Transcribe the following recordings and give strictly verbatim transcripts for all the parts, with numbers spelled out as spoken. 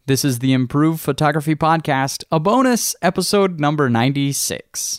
This is the Improved Photography Podcast, a bonus episode number ninety-six.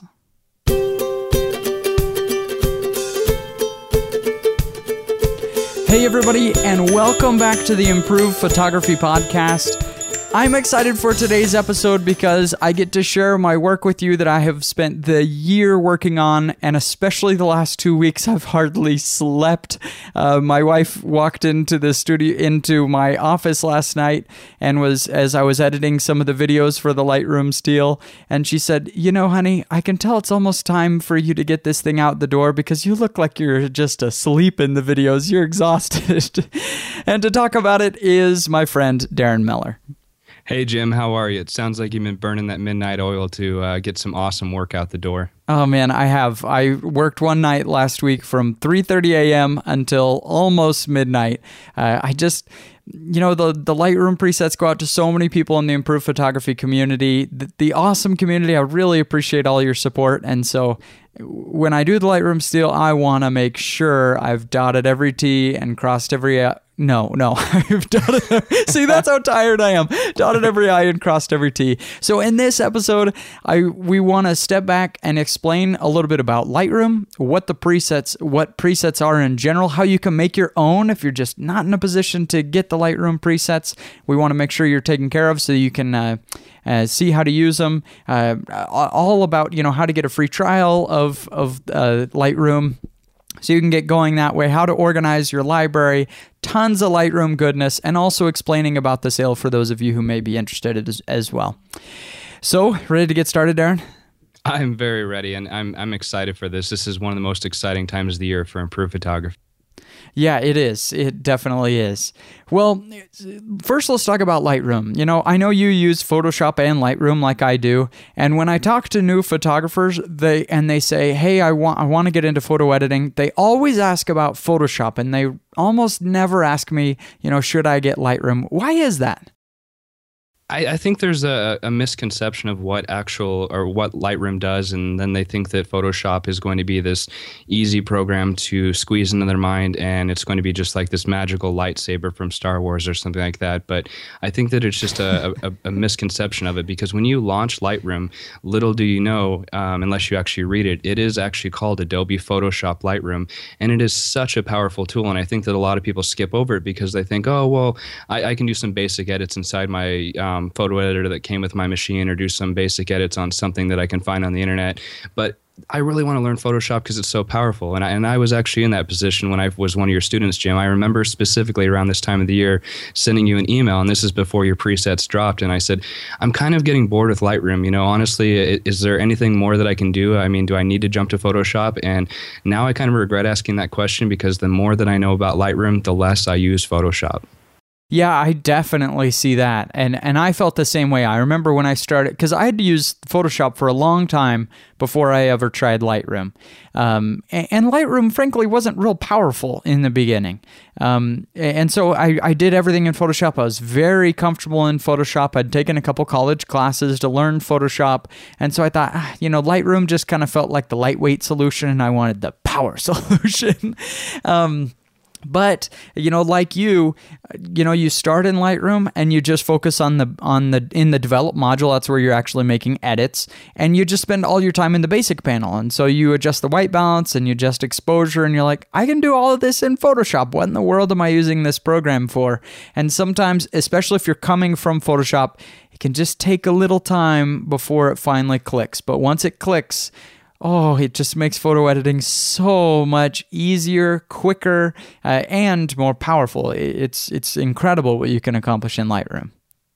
Hey everybody, and welcome back to the Improved Photography Podcast. I'm excited for today's episode because I get to share my work with you that I have spent the year working on, and especially the last two weeks, I've hardly slept. Uh, my wife walked into the studio, into my office last night, and was, as I was editing some of the videos for the Lightroom Steel, and she said, you know, honey, I can tell it's almost time for you to get this thing out the door because you look like you're just asleep in the videos. You're exhausted. And to talk about it is my friend, Darren Miller. Hey, Jim, how are you? It sounds like you've been burning that midnight oil to uh, get some awesome work out the door. Oh, man, I have. I worked one night last week from three thirty a.m. until almost midnight. Uh, I just, you know, the, the Lightroom presets go out to so many people in the Improved Photography community, the, the awesome community. I really appreciate all your support. And so when I do the Lightroom Steel, I want to make sure I've dotted every T and crossed every uh, No, no, I've dotted. See, that's how tired I am. Dotted every I and crossed every T. So in this episode, I we want to step back and explain a little bit about Lightroom, what the presets, what presets are in general, how you can make your own if you're just not in a position to get the Lightroom presets. We want to make sure you're taken care of so you can uh, uh, see how to use them. Uh, all about, you know, how to get a free trial of of uh, Lightroom, so you can get going that way, how to organize your library, tons of Lightroom goodness, and also explaining about the sale for those of you who may be interested as, as well. So, ready to get started, Darren? I'm very ready, and I'm I'm excited for this. This is one of the most exciting times of the year for improved photography. Yeah, it is. It definitely is. Well, first let's talk about Lightroom. You know, I know you use Photoshop and Lightroom like I do, and when I talk to new photographers, they and they say, "Hey, I want I want to get into photo editing," they always ask about Photoshop, and they almost never ask me, you know, should I get Lightroom? Why is that? I, I think there's a, a misconception of what actual or what Lightroom does, and then they think that Photoshop is going to be this easy program to squeeze into their mind, and it's going to be just like this magical lightsaber from Star Wars or something like that. But I think that it's just a, a, a misconception of it, because when you launch Lightroom, little do you know, um, unless you actually read it, it is actually called Adobe Photoshop Lightroom, and it is such a powerful tool. And I think that a lot of people skip over it because they think, oh, well, I, I can do some basic edits inside my um, photo editor that came with my machine, or do some basic edits on something that I can find on the internet. But I really want to learn Photoshop because it's so powerful. And I, and I was actually in that position when I was one of your students, Jim. I remember specifically around this time of the year sending you an email, and this is before your presets dropped. And I said, I'm kind of getting bored with Lightroom. You know, honestly, is there anything more that I can do? I mean, do I need to jump to Photoshop? And now I kind of regret asking that question, because the more that I know about Lightroom, the less I use Photoshop. Yeah, I definitely see that. And and I felt the same way. I remember when I started, because I had to use Photoshop for a long time before I ever tried Lightroom. Um, and, and Lightroom, frankly, wasn't real powerful in the beginning. Um, and so I, I did everything in Photoshop. I was very comfortable in Photoshop. I'd taken a couple college classes to learn Photoshop. And so I thought, ah, you know, Lightroom just kind of felt like the lightweight solution, and I wanted the power solution. um But, you know, like you, you know, you start in Lightroom and you just focus on the, on the, in the develop module. That's where you're actually making edits, and you just spend all your time in the basic panel. And so you adjust the white balance and you adjust exposure, and you're like, I can do all of this in Photoshop. What in the world am I using this program for? And sometimes, especially if you're coming from Photoshop, it can just take a little time before it finally clicks. But once it clicks, oh, it just makes photo editing so much easier, quicker, uh, and more powerful. It's it's incredible what you can accomplish in Lightroom.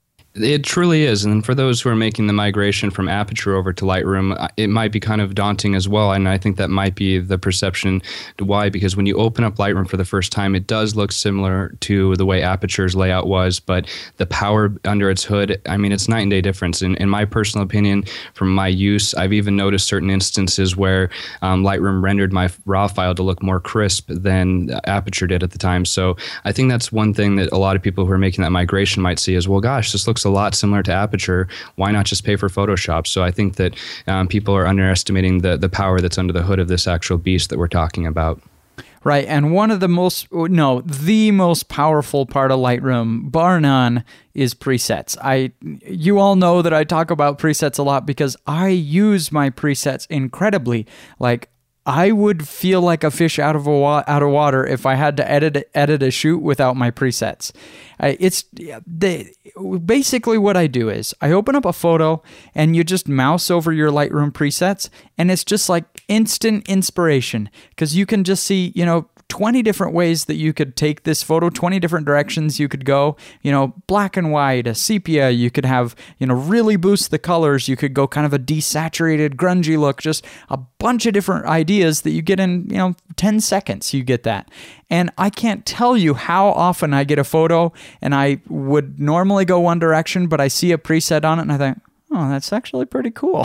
It truly is. And for those who are making the migration from Aperture over to Lightroom, it might be kind of daunting as well. And I think that might be the perception to why, because when you open up Lightroom for the first time, it does look similar to the way Aperture's layout was, but the power under its hood, I mean, it's night and day difference. In, in my personal opinion, from my use, I've even noticed certain instances where um, Lightroom rendered my raw file to look more crisp than Aperture did at the time. So I think that's one thing that a lot of people who are making that migration might see is, well, gosh, this looks a lot similar to Aperture. Why not just pay for Photoshop? So I think that um, people are underestimating the, the power that's under the hood of this actual beast that we're talking about. Right. And one of the most, no, the most powerful part of Lightroom, bar none, is presets. I, you all know that I talk about presets a lot because I use my presets incredibly. Like, I would feel like a fish out of a wa- out of water if I had to edit edit a shoot without my presets. I, it's the, basically what I do is I open up a photo and you just mouse over your Lightroom presets, and it's just like instant inspiration because you can just see, you know, twenty different ways that you could take this photo, twenty different directions you could go, you know, black and white, a sepia, you could have, you know, really boost the colors, you could go kind of a desaturated, grungy look, just a bunch of different ideas that you get in, you know, ten seconds, you get that. And I can't tell you how often I get a photo and I would normally go one direction, but I see a preset on it and I think, oh, that's actually pretty cool.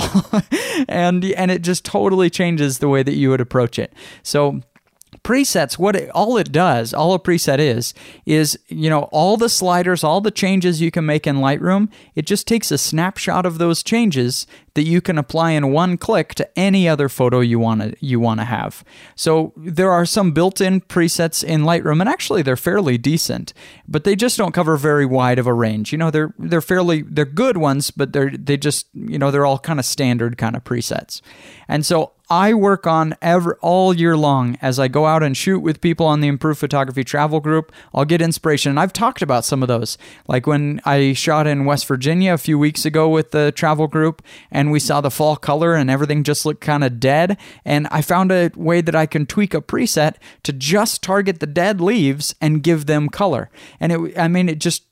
and and it just totally changes the way that you would approach it. So presets, what it, all it does, all a preset is, is, you know, all the sliders, all the changes you can make in Lightroom, it just takes a snapshot of those changes that you can apply in one click to any other photo you want to you want to have. So there are some built-in presets in Lightroom, and actually they're fairly decent, but they just don't cover very wide of a range. You know, they're they're fairly they're good ones, but they're they just, you know, they're all kind of standard kind of presets. And so I work on every, all year long as I go out and shoot with people on the Improved Photography Travel Group. I'll get inspiration. And I've talked about some of those. Like when I shot in West Virginia a few weeks ago with the travel group and we saw the fall color and everything just looked kind of dead. And I found a way that I can tweak a preset to just target the dead leaves and give them color. And it, I mean, it just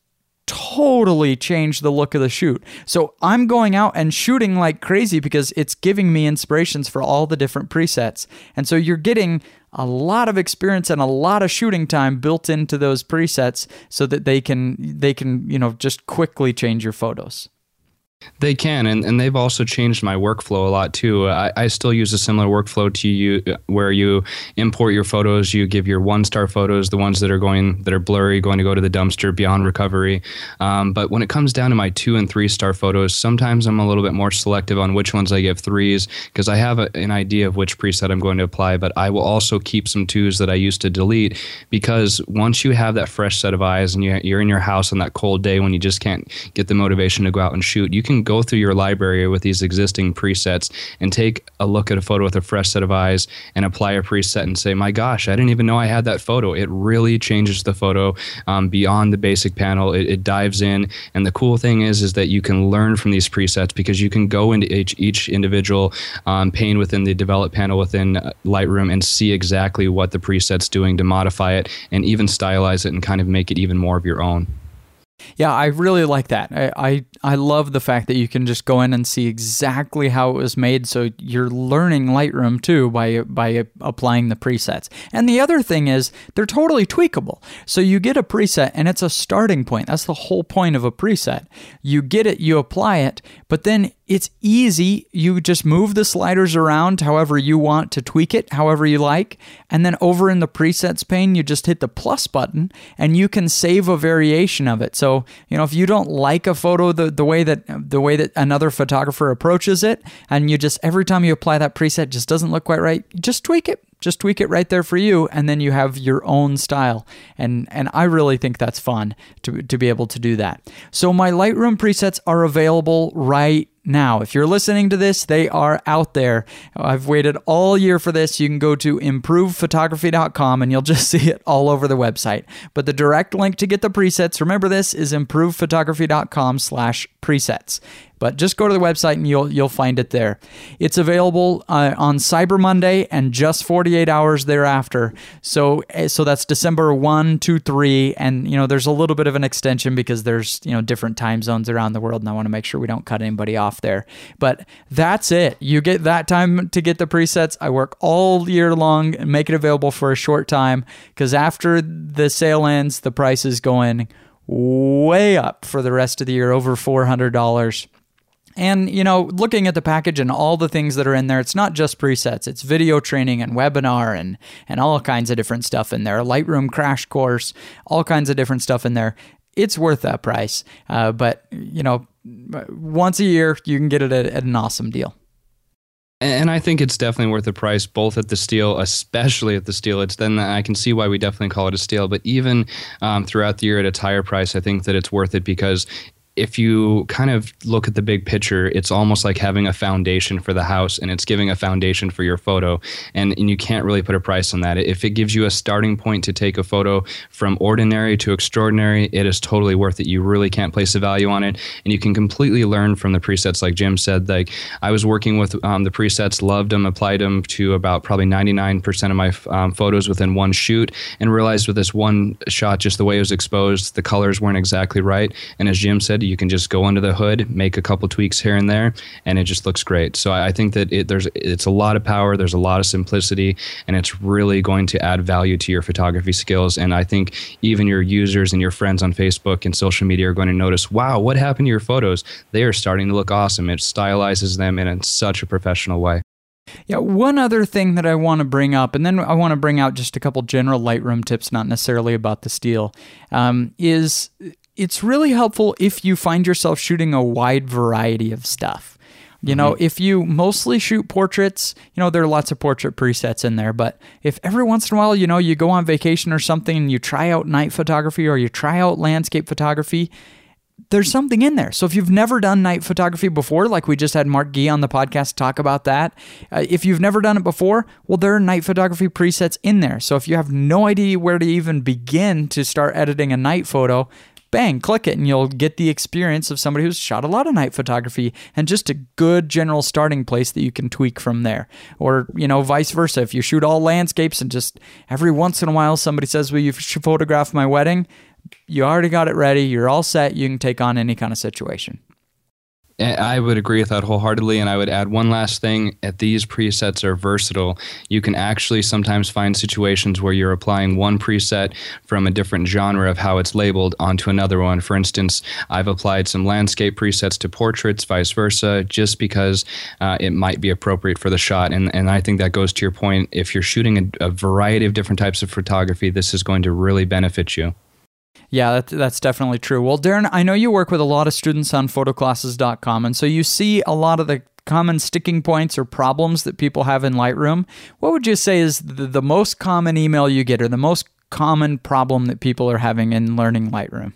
totally changed the look of the shoot. So I'm going out and shooting like crazy because it's giving me inspirations for all the different presets. And so you're getting a lot of experience and a lot of shooting time built into those presets so that they can they can, you know, just quickly change your photos. They can, and, and they've also changed my workflow a lot too. I, I still use a similar workflow to you, where you import your photos, you give your one-star photos, the ones that are going that are blurry, going to go to the dumpster beyond recovery. Um, but when it comes down to my two and three-star photos, sometimes I'm a little bit more selective on which ones I give threes because I have a, an idea of which preset I'm going to apply. But I will also keep some twos that I used to delete because once you have that fresh set of eyes and you, you're in your house on that cold day when you just can't get the motivation to go out and shoot, you can can go through your library with these existing presets and take a look at a photo with a fresh set of eyes and apply a preset and say, my gosh, I didn't even know I had that photo. It really changes the photo um, beyond the basic panel. It, it dives in. And the cool thing is, is that you can learn from these presets because you can go into each, each individual um, pane within the develop panel within Lightroom and see exactly what the preset's doing to modify it and even stylize it and kind of make it even more of your own. Yeah, I really like that. I, I I love the fact that you can just go in and see exactly how it was made, so you're learning Lightroom too by by applying the presets. And the other thing is they're totally tweakable. So you get a preset and it's a starting point. That's the whole point of a preset. You get it, you apply it, but then it's easy. You just move the sliders around however you want to tweak it, however you like. And then over in the presets pane, you just hit the plus button and you can save a variation of it. So, you know, if you don't like a photo the, the way that the way that another photographer approaches it, and you just, every time you apply that preset, just doesn't look quite right, just tweak it. Just tweak it right there for you, and then you have your own style. And and I really think that's fun to, to be able to do that. So my Lightroom presets are available right now. If you're listening to this, they are out there. I've waited all year for this. You can go to improved photography dot com and you'll just see it all over the website. But the direct link to get the presets, remember this, is improved photography dot com slash presets. But just go to the website and you'll you'll find it there. It's available uh, on Cyber Monday and just forty-eight hours thereafter. So so that's December first, two, three, and you know there's a little bit of an extension because there's you know different time zones around the world, and I want to make sure we don't cut anybody off there. But that's it. You get that time to get the presets. I work all year long and make it available for a short time because after the sale ends, the price is going way up for the rest of the year, over four hundred dollars. And, you know, looking at the package and all the things that are in there, it's not just presets. It's video training and webinar and, and all kinds of different stuff in there. A Lightroom crash course, all kinds of different stuff in there. It's worth that price. Uh, but, you know, once a year, you can get it at, at an awesome deal. And I think it's definitely worth the price, both at the Steel, especially at the Steel. It's then I can see why we definitely call it a steal. But even um, throughout the year at its higher price, I think that it's worth it because if you kind of look at the big picture, it's almost like having a foundation for the house, and it's giving a foundation for your photo. And, and you can't really put a price on that. If it gives you a starting point to take a photo from ordinary to extraordinary, it is totally worth it. You really can't place a value on it. And you can completely learn from the presets, like Jim said. Like I was working with um, the presets, loved them, applied them to about probably ninety-nine percent of my um, photos within one shoot, and realized with this one shot, just the way it was exposed, the colors weren't exactly right. And as Jim said, you can just go under the hood, make a couple tweaks here and there, and it just looks great. So I think that it, there's it's a lot of power, there's a lot of simplicity, and it's really going to add value to your photography skills. And I think even your users and your friends on Facebook and social media are going to notice, wow, what happened to your photos? They are starting to look awesome. It stylizes them in such a professional way. Yeah, one other thing that I want to bring up, and then I want to bring out just a couple general Lightroom tips, not necessarily about the Steel, um, is it's really helpful if you find yourself shooting a wide variety of stuff. You know, mm-hmm. if you mostly shoot portraits, you know, there are lots of portrait presets in there, but if every once in a while, you know, you go on vacation or something and you try out night photography or you try out landscape photography, there's something in there. So if you've never done night photography before, like we just had Mark Gee on the podcast talk about that, uh, if you've never done it before, well, there are night photography presets in there. So if you have no idea where to even begin to start editing a night photo, bang, click it, and you'll get the experience of somebody who's shot a lot of night photography and just a good general starting place that you can tweak from there. Or, you know, vice versa. If you shoot all landscapes and just every once in a while somebody says, well, you should photograph my wedding, you already got it ready. You're all set. You can take on any kind of situation. I would agree with that wholeheartedly, and I would add one last thing. These presets are versatile. You can actually sometimes find situations where you're applying one preset from a different genre of how it's labeled onto another one. For instance, I've applied some landscape presets to portraits, vice versa, just because uh, it might be appropriate for the shot. And, and I think that goes to your point. If you're shooting a, a variety of different types of photography, this is going to really benefit you. Yeah, that, that's definitely true. Well, Darren, I know you work with a lot of students on photoclasses dot com, and so you see a lot of the common sticking points or problems that people have in Lightroom. What would you say is the, the most common email you get or the most common problem that people are having in learning Lightroom?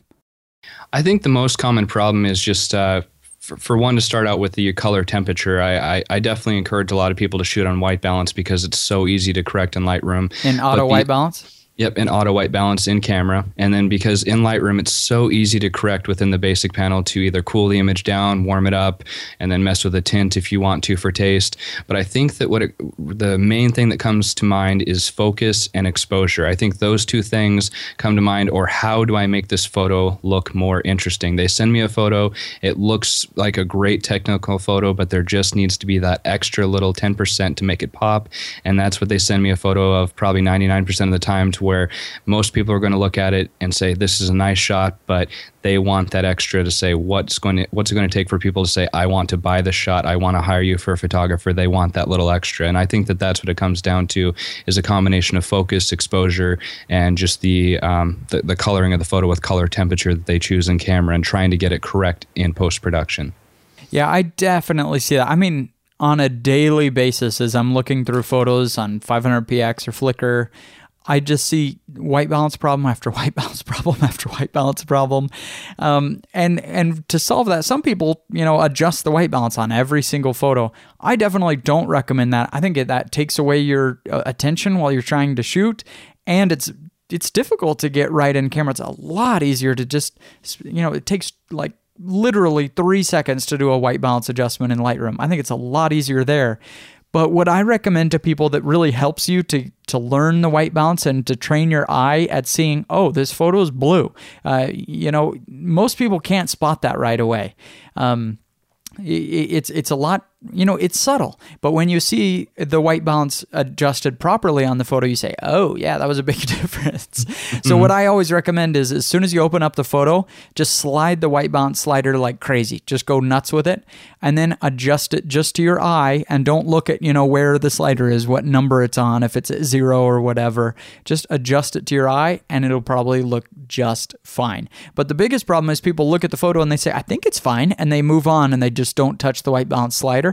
I think the most common problem is just... Uh, For, for one, to start out with the color temperature, I, I, I definitely encourage a lot of people to shoot on white balance because it's so easy to correct in Lightroom. In auto the, white balance? Yep, in auto white balance in camera. And then because in Lightroom, it's so easy to correct within the basic panel to either cool the image down, warm it up, and then mess with a tint if you want to for taste. But I think that what it, the main thing that comes to mind is focus and exposure. I think those two things come to mind, or how do I make this photo look more interesting? They send me a photo, it looks like a great technical photo, but there just needs to be that extra little ten percent to make it pop. And that's what they send me a photo of probably ninety-nine percent of the time, to where most people are going to look at it and say, this is a nice shot, but they want that extra to say, what's going to, what's it going to take for people to say, I want to buy this shot, I want to hire you for a photographer. They want that little extra. And I think that that's what it comes down to, is a combination of focus, exposure, and just the, um, the, the coloring of the photo with color temperature that they choose in camera, and trying to get it correct in post-production. Yeah, I definitely see that. I mean, on a daily basis, as I'm looking through photos on five hundred P X or Flickr, I just see white balance problem after white balance problem after white balance problem. Um, and and to solve that, some people, you know, adjust the white balance on every single photo. I definitely don't recommend that. I think it, that takes away your uh, attention while you're trying to shoot, and it's it's difficult to get right in camera. It's a lot easier to just, you know, it takes like literally three seconds to do a white balance adjustment in Lightroom. I think it's a lot easier there. But what I recommend to people that really helps you to, to learn the white balance and to train your eye at seeing, oh, this photo is blue. Uh, you know, most people can't spot that right away. Um, it, it's it's a lot, you know, it's subtle. But when you see the white balance adjusted properly on the photo, you say, oh, yeah, that was a big difference. Mm-hmm. So what I always recommend is, as soon as you open up the photo, just slide the white balance slider like crazy. Just go nuts with it, and then adjust it just to your eye, and don't look at, you know, where the slider is, what number it's on, if it's at zero or whatever. Just adjust it to your eye, and it'll probably look just fine. But the biggest problem is people look at the photo and they say, I think it's fine, and they move on and they just don't touch the white balance slider.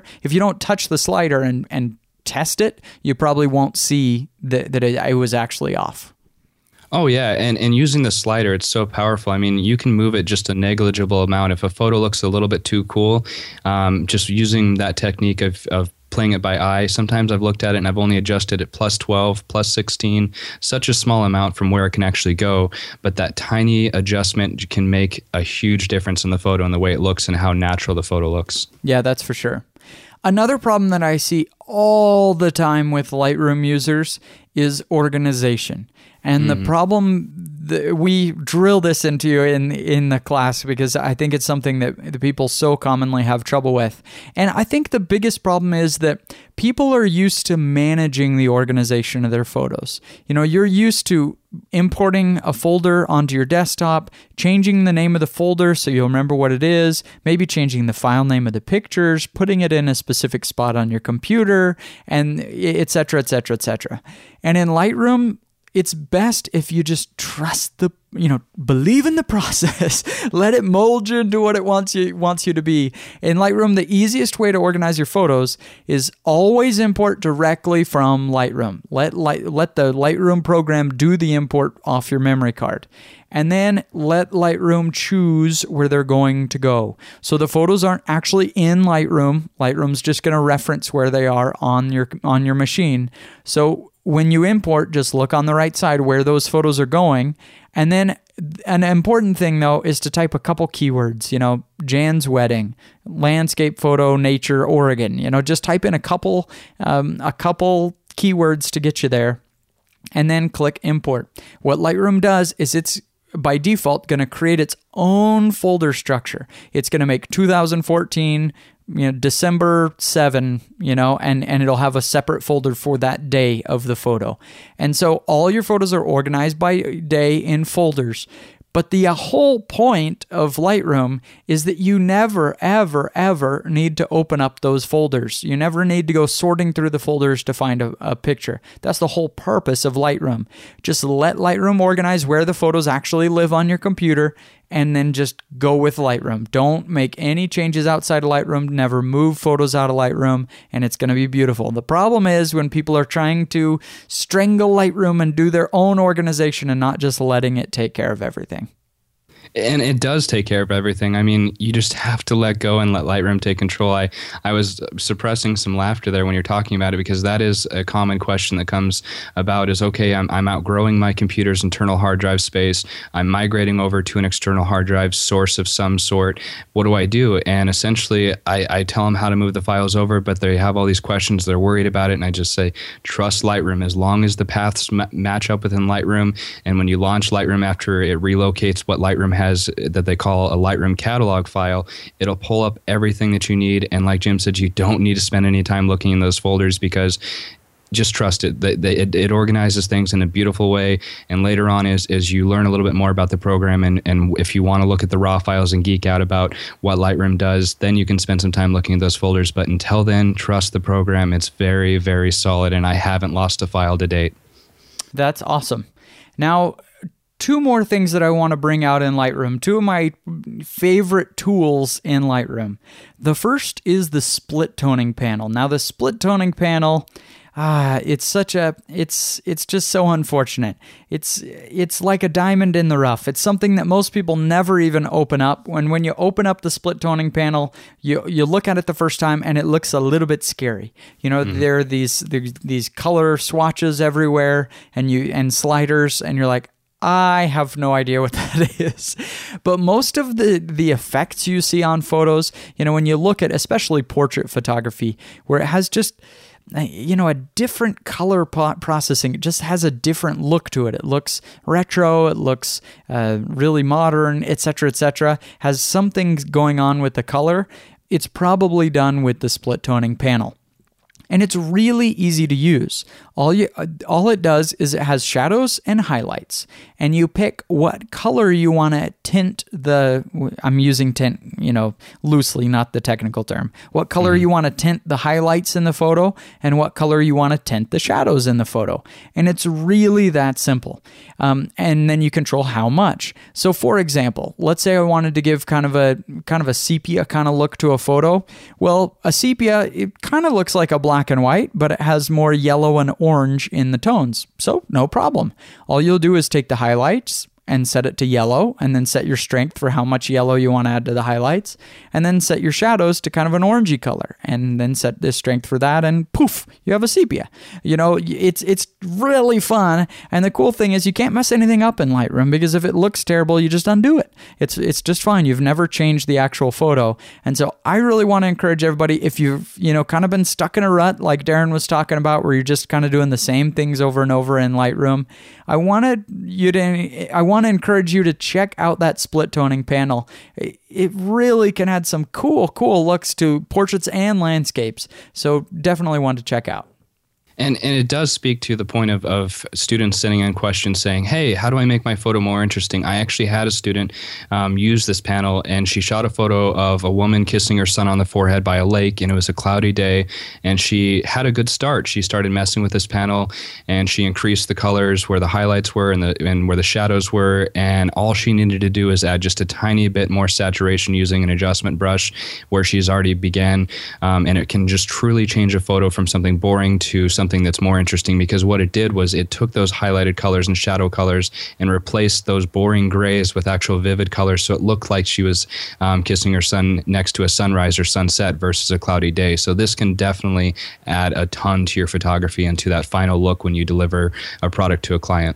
slider, if you don't touch the slider and, and test it, you probably won't see that, that it, it was actually off. Oh, yeah. And and using the slider, it's so powerful. I mean, you can move it just a negligible amount. If a photo looks a little bit too cool, um, just using that technique of, of playing it by eye. Sometimes I've looked at it and I've only adjusted it plus twelve, plus sixteen, such a small amount from where it can actually go. But that tiny adjustment can make a huge difference in the photo and the way it looks and how natural the photo looks. Yeah, that's for sure. Another problem that I see all the time with Lightroom users is organization. And mm-hmm. the problem, the, we drill this into you in in the class because I think it's something that the people so commonly have trouble with. And I think the biggest problem is that people are used to managing the organization of their photos. You know, you're used to importing a folder onto your desktop, changing the name of the folder so you'll remember what it is, maybe changing the file name of the pictures, putting it in a specific spot on your computer, and et cetera, et cetera, et cetera. And in Lightroom, it's best if you just trust the, you know, believe in the process. Let it mold you into what it wants you wants you to be. In Lightroom, the easiest way to organize your photos is always import directly from Lightroom. Let Light, let the Lightroom program do the import off your memory card. And then let Lightroom choose where they're going to go. So the photos aren't actually in Lightroom. Lightroom's just going to reference where they are on your on your machine. So when you import, just look on the right side where those photos are going. And then an important thing, though, is to type a couple keywords, you know, Jan's wedding, landscape photo, nature, Oregon. You know, just type in a couple, um, a couple keywords to get you there. And then click import. What Lightroom does is it's by default going to create its own folder structure. It's going to make two thousand fourteen, you know, December seventh, you know, and, and it'll have a separate folder for that day of the photo. And so all your photos are organized by day in folders. But the whole point of Lightroom is that you never, ever, ever need to open up those folders. You never need to go sorting through the folders to find a, a picture. That's the whole purpose of Lightroom. Just let Lightroom organize where the photos actually live on your computer, and then just go with Lightroom. Don't make any changes outside of Lightroom. Never move photos out of Lightroom, and it's going to be beautiful. The problem is when people are trying to strangle Lightroom and do their own organization and not just letting it take care of everything. And it does take care of everything. I mean, you just have to let go and let Lightroom take control. I, I was suppressing some laughter there when you're talking about it, because that is a common question that comes about is, okay, I'm, I'm outgrowing my computer's internal hard drive space. I'm migrating over to an external hard drive source of some sort. What do I do? And essentially, I, I tell them how to move the files over, but they have all these questions. They're worried about it. And I just say, trust Lightroom. As long as the paths ma- match up within Lightroom, and when you launch Lightroom after it relocates what Lightroom has has that they call a Lightroom catalog file, it'll pull up everything that you need. And like Jim said, you don't need to spend any time looking in those folders, because just trust it. It, it organizes things in a beautiful way. And later on, as, as you learn a little bit more about the program, and, and if you want to look at the raw files and geek out about what Lightroom does, then you can spend some time looking at those folders. But until then, trust the program. It's very, very solid, and I haven't lost a file to date. That's awesome. Now, two more things that I want to bring out in Lightroom, two of my favorite tools in Lightroom. The first is the split toning panel. Now, the split toning panel, ah, it's such a, it's it's just so unfortunate. It's it's like a diamond in the rough. It's something that most people never even open up. When when you open up the split toning panel, you you look at it the first time and it looks a little bit scary. You know, mm-hmm. there are these there, these color swatches everywhere, and you and sliders, and you're like, I have no idea what that is. But most of the, the effects you see on photos, you know, when you look at especially portrait photography, where it has just, you know, a different color processing, it just has a different look to it. It looks retro, it looks uh, really modern, et cetera, et cetera, has something going on with the color. It's probably done with the split toning panel. And it's really easy to use. All you, all it does is it has shadows and highlights, and you pick what color you want to tint the, I'm using tint, you know, loosely, not the technical term. What color mm-hmm. you want to tint the highlights in the photo, and what color you want to tint the shadows in the photo. And it's really that simple. Um, and then you control how much. So for example, let's say I wanted to give kind of a kind of a sepia kind of look to a photo. Well, a sepia, it kind of looks like a black and white, but it has more yellow and orange in the tones. So no problem. All you'll do is take the highlights and set it to yellow, and then set your strength for how much yellow you want to add to the highlights, and then set your shadows to kind of an orangey color, and then set the strength for that, and poof, you have a sepia. You know, it's it's really fun, and the cool thing is you can't mess anything up in Lightroom, because if it looks terrible, you just undo it. It's it's just fine. You've never changed the actual photo, and so I really want to encourage everybody, if you've, you know, kind of been stuck in a rut like Darren was talking about, where you're just kind of doing the same things over and over in Lightroom, I wanted you to, I want to encourage you to check out that split toning panel. It really can add some cool, cool looks to portraits and landscapes. So definitely one to check out. And and it does speak to the point of, of students sending in questions saying, hey, how do I make my photo more interesting? I actually had a student um, use this panel, and she shot a photo of a woman kissing her son on the forehead by a lake, and it was a cloudy day, and she had a good start. She started messing with this panel, and she increased the colors where the highlights were and, the, and where the shadows were, and all she needed to do is add just a tiny bit more saturation using an adjustment brush where she's already began, um, and it can just truly change a photo from something boring to something that's more interesting, because what it did was it took those highlighted colors and shadow colors and replaced those boring grays with actual vivid colors, so it looked like she was um, kissing her son next to a sunrise or sunset versus a cloudy day. So this can definitely add a ton to your photography and to that final look when you deliver a product to a client.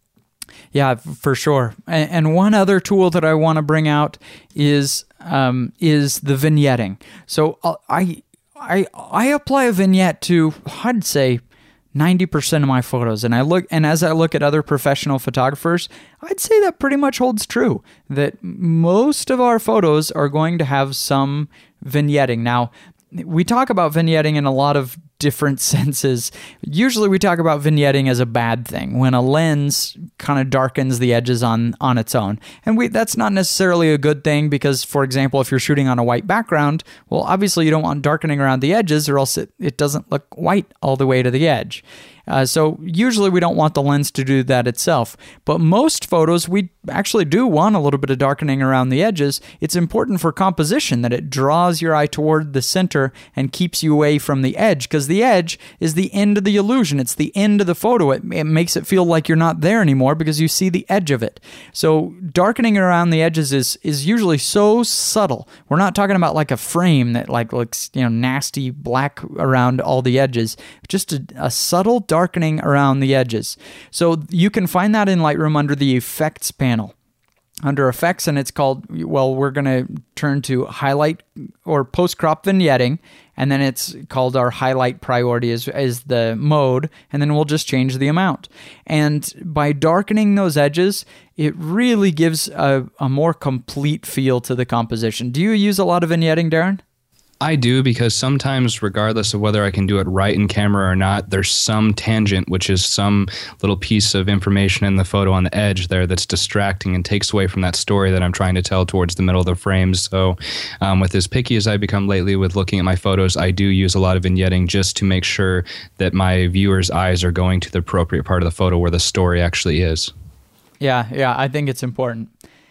Yeah, for sure. And, and one other tool that I want to bring out is um, is the vignetting. So uh, I I I apply a vignette to, I'd say, ninety percent of my photos, and I look and as I look at other professional photographers, I'd say that pretty much holds true, that most of our photos are going to have some vignetting. Now, we talk about vignetting in a lot of different senses. Usually we talk about vignetting as a bad thing, when a lens kind of darkens the edges on, on its own. And we that's not necessarily a good thing, because, for example, if you're shooting on a white background, well, obviously you don't want darkening around the edges, or else it, it doesn't look white all the way to the edge. Uh, so usually we don't want the lens to do that itself. But most photos, we actually do want a little bit of darkening around the edges. It's important for composition that it draws your eye toward the center and keeps you away from the edge, because the edge is the end of the illusion. It's the end of the photo. It, it makes it feel like you're not there anymore because you see the edge of it. So darkening around the edges is is usually so subtle. We're not talking about like a frame that like looks, you know, nasty black around all the edges. Just a, a subtle darkening around the edges. So you can find that in Lightroom under the Effects panel. Under Effects, and it's called, well, we're going to turn to Highlight or Post-Crop Vignetting, and then it's called our Highlight Priority is, is the mode, and then we'll just change the amount. And by darkening those edges, it really gives a, a more complete feel to the composition. Do you use a lot of vignetting, Darren? I do, because sometimes, regardless of whether I can do it right in camera or not, there's some tangent, which is some little piece of information in the photo on the edge there that's distracting and takes away from that story that I'm trying to tell towards the middle of the frame. So um, with as picky as I've become lately with looking at my photos, I do use a lot of vignetting just to make sure that my viewers' eyes are going to the appropriate part of the photo where the story actually is. Yeah, yeah, I think it's important.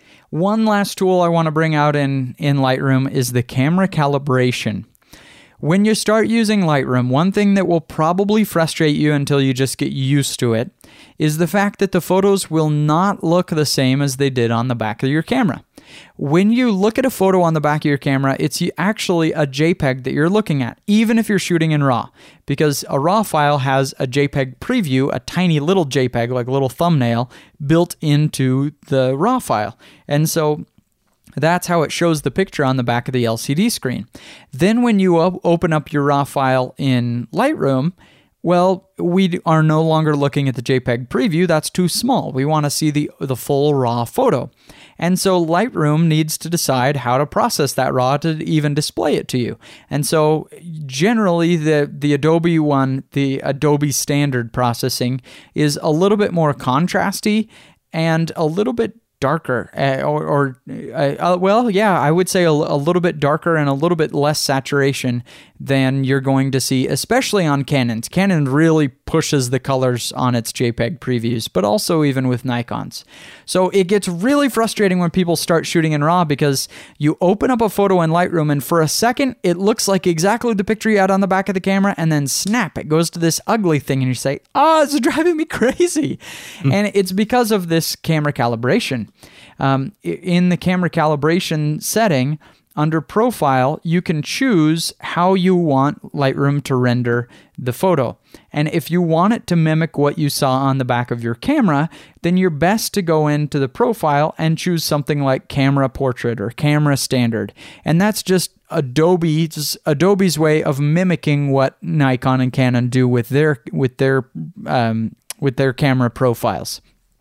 One last tool I want to bring out in, in Lightroom is the camera calibration. When you start using Lightroom, one thing that will probably frustrate you until you just get used to it is the fact that the photos will not look the same as they did on the back of your camera. When you look at a photo on the back of your camera, it's actually a JPEG that you're looking at, even if you're shooting in RAW, because a RAW file has a JPEG preview, a tiny little JPEG, like a little thumbnail, built into the RAW file. And so that's how it shows the picture on the back of the L C D screen. Then when you op- open up your RAW file in Lightroom, Well, we are no longer looking at the JPEG preview. That's too small. We want to see the, the full raw photo. And so Lightroom needs to decide how to process that raw to even display it to you. And so generally the, the Adobe one, the Adobe standard processing, is a little bit more contrasty and a little bit darker, uh, or, or uh, uh, well, yeah, I would say a, a little bit darker and a little bit less saturation than you're going to see, especially on Canons. Canon really pushes the colors on its JPEG previews, but also even with Nikons. So it gets really frustrating when people start shooting in RAW because you open up a photo in Lightroom and for a second, it looks like exactly the picture you had on the back of the camera, and then snap, it goes to this ugly thing and you say, oh, it's driving me crazy. Mm. And it's because of this camera calibration. Um, in the camera calibration setting, under Profile, you can choose how you want Lightroom to render the photo. And if you want it to mimic what you saw on the back of your camera, then you're best to go into the Profile and choose something like Camera Portrait or Camera Standard. And that's just Adobe's Adobe's way of mimicking what Nikon and Canon do with their with their um, with their camera profiles.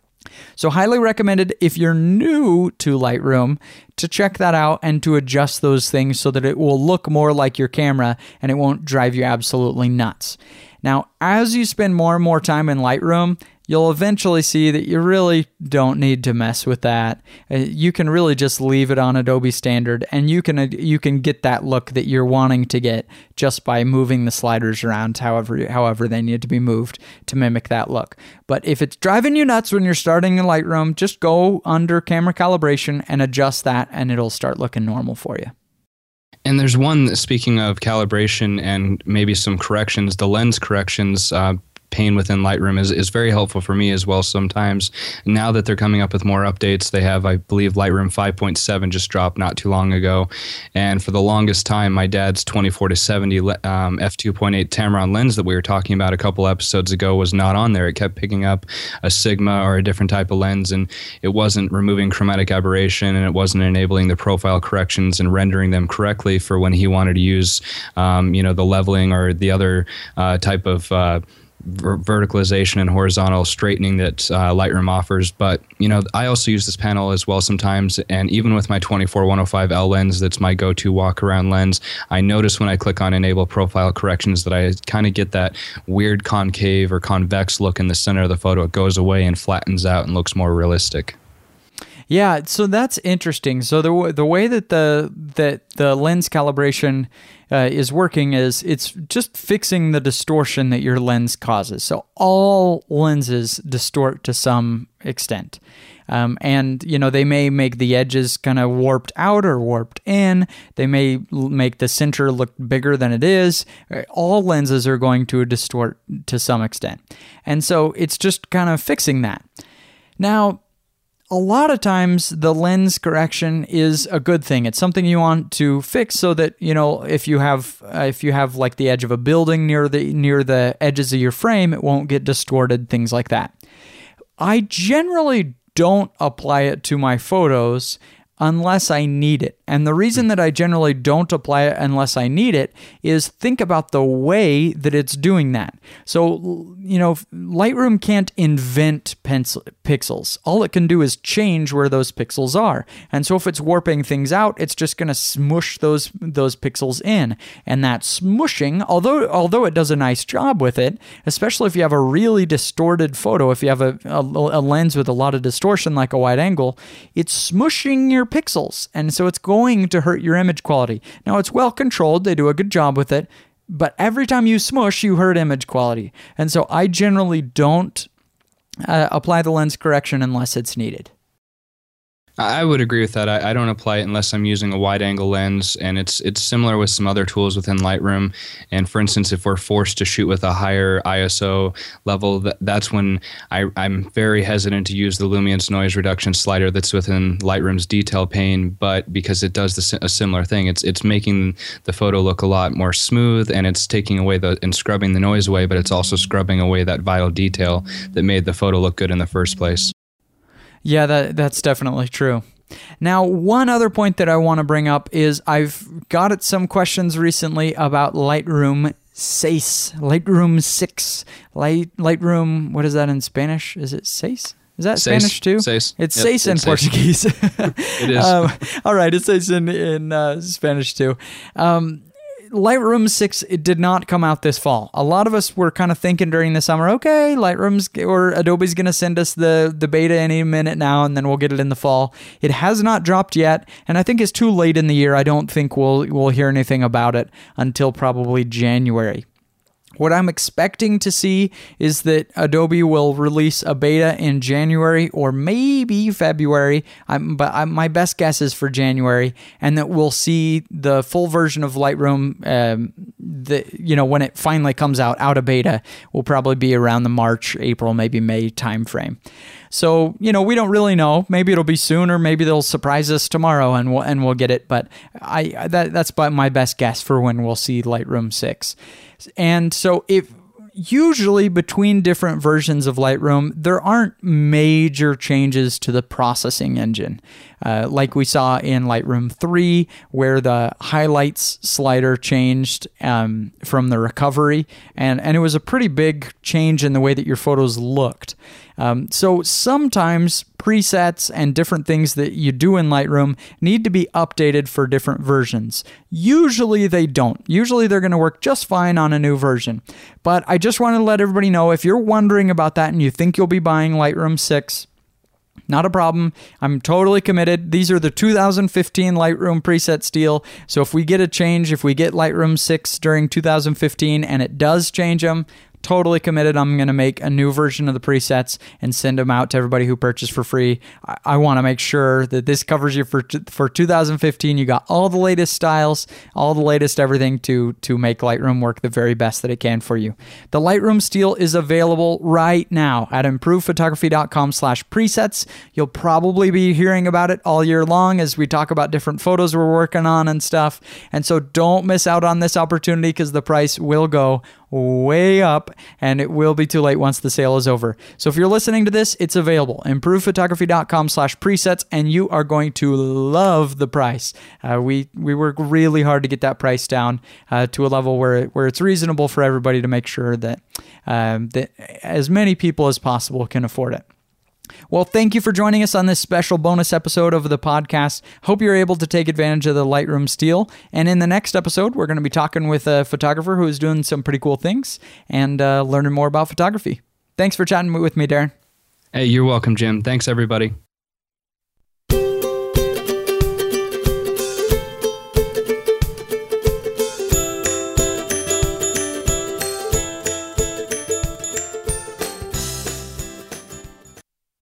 So highly recommended if you're new to Lightroom to check that out and to adjust those things so that it will look more like your camera and it won't drive you absolutely nuts. Now, as you spend more and more time in Lightroom, you'll eventually see that you really don't need to mess with that. Uh, you can really just leave it on Adobe Standard, and you can uh, you can get that look that you're wanting to get just by moving the sliders around however however they need to be moved to mimic that look. But if it's driving you nuts when you're starting in Lightroom, just go under Camera Calibration and adjust that, and it'll start looking normal for you. And there's one, speaking of calibration and maybe some corrections, the lens corrections uh, pane within Lightroom is, is very helpful for me as well sometimes. Now that they're coming up with more updates, they have, I believe, Lightroom five point seven just dropped not too long ago. And for the longest time, my dad's twenty-four to seventy um, f two point eight Tamron lens that we were talking about a couple episodes ago was not on there. It kept picking up a Sigma or a different type of lens, and it wasn't removing chromatic aberration, and it wasn't enabling the profile corrections and rendering them correctly for when he wanted to use, um, you know, the leveling or the other uh, type of uh, verticalization and horizontal straightening that uh, Lightroom offers. But, you know, I also use this panel as well sometimes, and even with my twenty-four one oh five L lens, that's my go-to walk-around lens, I notice when I click on Enable Profile Corrections that I kind of get that weird concave or convex look in the center of the photo. It goes away and flattens out and looks more realistic. Yeah, so that's interesting. So the the way that the that the lens calibration uh, is working is it's just fixing the distortion that your lens causes. So all lenses distort to some extent. Um, and, you know, they may make the edges kind of warped out or warped in. They may make the center look bigger than it is. All lenses are going to distort to some extent. And so it's just kind of fixing that. Now, a lot of times the lens correction is a good thing. It's something you want to fix so that, you know, if you have uh, if you have like the edge of a building near the near the edges of your frame, it won't get distorted, things like that. I generally don't apply it to my photos unless I need it. And the reason that I generally don't apply it unless I need it is think about the way that it's doing that. So, you know, Lightroom can't invent pencil, pixels. All it can do is change where those pixels are. And so if it's warping things out, it's just going to smush those those pixels in. And that smushing, although although it does a nice job with it, especially if you have a really distorted photo, if you have a, a, a lens with a lot of distortion like a wide angle, it's smushing your pixels. And so it's going going to hurt your image quality. Now, it's well controlled. They do a good job with it. But every time you smush, you hurt image quality. And so I generally don't uh, apply the lens correction unless it's needed. I would agree with that. I, I don't apply it unless I'm using a wide-angle lens, and it's it's similar with some other tools within Lightroom. And for instance, if we're forced to shoot with a higher I S O level, that, that's when I, I'm very hesitant to use the Lumience noise reduction slider that's within Lightroom's detail pane. But because it does the, a similar thing, it's it's making the photo look a lot more smooth, and it's taking away the and scrubbing the noise away, but it's also scrubbing away that vital detail that made the photo look good in the first place. Yeah, that that's definitely true. Now, one other point that I want to bring up is I've got some questions recently about Lightroom seis, Lightroom six, Light Lightroom. What is that in Spanish? Is it seis? Is that Seis. Spanish too? Seis. It's Yep, seis in it's seis. Portuguese. It is. Um, all right, it's seis in, in uh, Spanish too. Um, Lightroom six, it did not come out this fall. A lot of us were kind of thinking during the summer, okay, Lightroom's or Adobe's going to send us the, the beta any minute now, and then we'll get it in the fall. It has not dropped yet, and I think it's too late in the year. I don't think we'll we'll hear anything about it until probably January. What I'm expecting to see is that Adobe will release a beta in January or maybe February, I'm, but I'm, my best guess is for January, and that we'll see the full version of Lightroom, um, the, you know, when it finally comes out, out of beta, will probably be around the March, April, maybe May timeframe. So, you know, we don't really know. Maybe it'll be soon, or maybe they'll surprise us tomorrow and we'll, and we'll get it. But I that that's my best guess for when we'll see Lightroom six. And so if usually between different versions of Lightroom, there aren't major changes to the processing engine. Uh, like we saw in Lightroom three, where the highlights slider changed um, from the recovery, and, and it was a pretty big change in the way that your photos looked. Um, so sometimes presets and different things that you do in Lightroom need to be updated for different versions. Usually they don't. Usually they're going to work just fine on a new version. But I just want to let everybody know, if you're wondering about that and you think you'll be buying Lightroom six, not a problem. I'm totally committed. These are the two thousand fifteen Lightroom presets deal. So if we get a change, if we get Lightroom six during two thousand fifteen and it does change them, totally committed. I'm going to make a new version of the presets and send them out to everybody who purchased for free. I, I want to make sure that this covers you for for two thousand fifteen. You got all the latest styles, all the latest everything to to make Lightroom work the very best that it can for you. The Lightroom Steal is available right now at improvephotography.com slash presets. You'll probably be hearing about it all year long as we talk about different photos we're working on and stuff. And so don't miss out on this opportunity, because the price will go way up, and it will be too late once the sale is over. So if you're listening to this, it's available. improvephotography.com slash presets, and you are going to love the price. Uh, we we work really hard to get that price down uh, to a level where it, where it's reasonable for everybody, to make sure that um, that as many people as possible can afford it. Well, thank you for joining us on this special bonus episode of the podcast. Hope you're able to take advantage of the Lightroom Steal. And in the next episode, we're going to be talking with a photographer who is doing some pretty cool things and uh, learning more about photography. Thanks for chatting with me, Darren. Hey, you're welcome, Jim. Thanks, everybody.